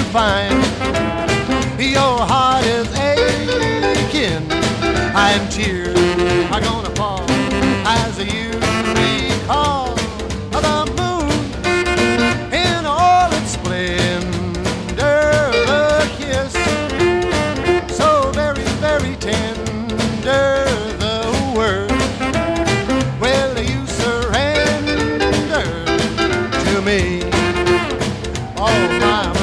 find your heart is aching, and tears are gonna fall as you recall the moon in all its splendor, the kiss so very, very tender, the word, will you surrender to me? Oh, my